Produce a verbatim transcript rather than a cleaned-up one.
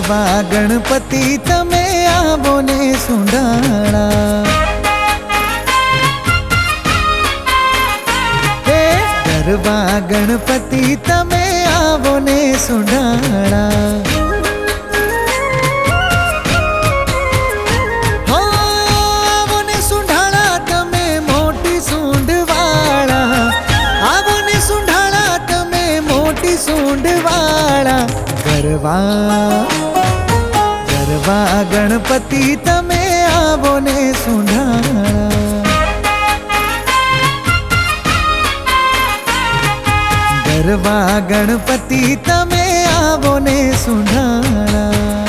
गरबा गणपति तमे आवो ने सुंढाणा। हे गरबा गणपति तमे आवो ने सुंढाणा। हो आवो ने सुंढाणा तमे मोटी सूंढवाळा। आवो ने सुंढाणा तमे मोटी सूंढवाळा। गरबा गरबा गणपति तमे आवो ने सुंढाणा। गरबा गणपति तमे आवो ने सुंढाणा।